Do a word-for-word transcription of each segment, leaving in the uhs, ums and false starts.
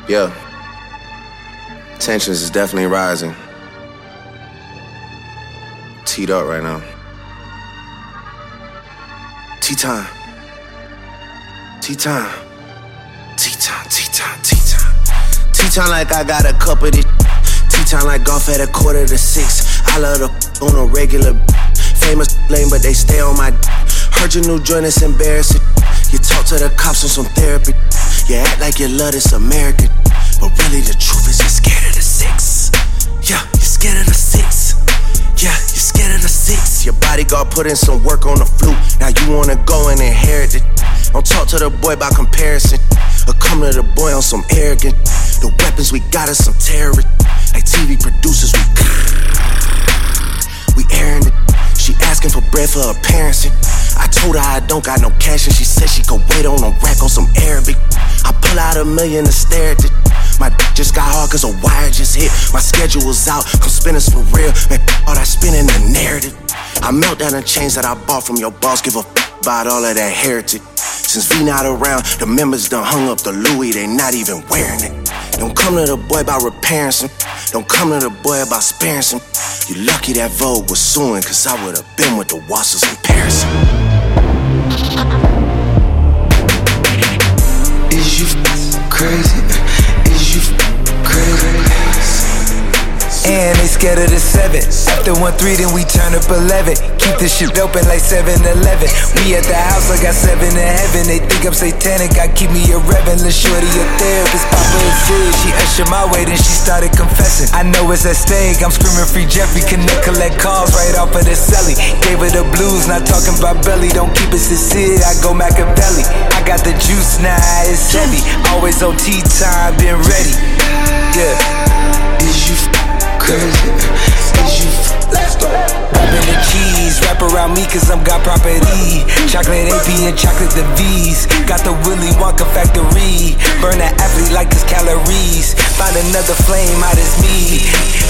Yeah. Tensions is definitely rising. Teed up right now. Tea time. Tea time. Tea time, tea time, tea time. Tea time like I got a cup of this. Tea time like golf at a quarter to six. I love the on a regular. Famous lame, but they stay on my. Heard your new joint, it's embarrassing. You talk to the cops on some therapy. You act like you love this American, but really the truth is you're scared of the six. Yeah, you're scared of the six. Yeah, you're scared of the six. Your bodyguard put in some work on the flute. Now you wanna go and inherit it. Don't talk to the boy about comparison, or come to the boy on some arrogant. The weapons we got is some terrorists. Like T V producers, we we airing it. She asking for bread for her parents. I told her I don't got no cash, and she said she could wait on a rack on some Arabic. I pull out a million and stare at it. My d- just got hard cause a wire just hit. My schedule was out, come spinners for real. Man, all that spinning the narrative. I melt down the chains that I bought from your boss. Give a f- about all of that heritage. Since V not around, the members done hung up the Louis. They not even wearing it. Don't come to the boy about repairing some. Don't come to the boy about sparing some. You lucky that Vogue was suing, cause I would've been with the Wassers in Paris. Is you f- crazy? Is you f- crazy? And they scared of the seven. After one three, then we turn up eleven. Keep this shit open like seven eleven. We at the house, I got seven in heaven. They think I'm satanic, I keep me a reverend. Lil' shorty a therapist, Papa is good. She ushered my way, then she started confessing. I know it's at stake, I'm screaming free Jeffrey. Connect, collect calls right off of the celly. Gave her the blues, not talking about belly. Don't keep it sincere, I go Machiavelli. I got the juice, now nah, it's heavy. Always on tea time, been ready. Yeah. Is you crazy? Is you let's go. Rapping the cheese, wrap around me cause I'm got property. Chocolate A P and chocolate the V's. Got the Willy Wonka factory. Burn that athlete like it's calories. Find another flame, out as me.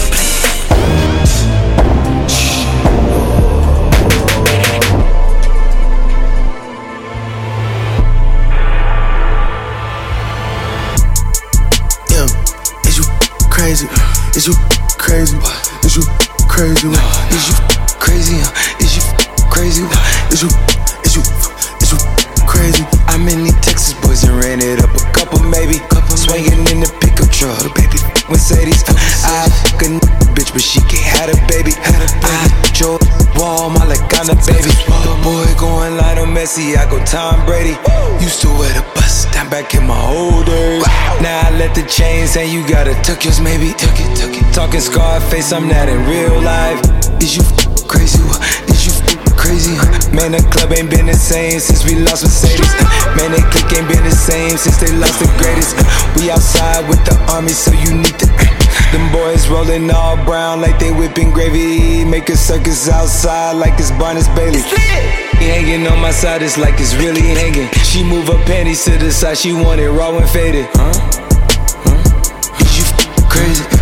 Yo, is you crazy? Is you crazy? Is you crazy? Is you Crazy? Is you crazy? Is you is you is you crazy? I met these Texas boys and ran it up a couple maybe. Couple swinging in the pickup truck, baby. Mercedes. I fuck a bitch, but she can't have a baby. I Joe Wall, my Lagana baby. The boy going Lionel Messi, I go Tom Brady. Used to wear the bus down back in my old days. Now I let the chains hang, you gotta tuck yours maybe. Tuck it, tuck it. Talking Scarface, I'm not in real life. Is you crazy? Is you crazy? Man, the club ain't been the same since we lost Mercedes. Man, they clique ain't been the same since they lost the greatest. We outside with the army, so you need to. Them boys rolling all brown like they whipping gravy. Make a circus outside like it's Barnes Bailey. He hanging on my side, it's like it's really hanging. She move her panties to the side, she want it raw and faded. Huh? Huh? Is you crazy?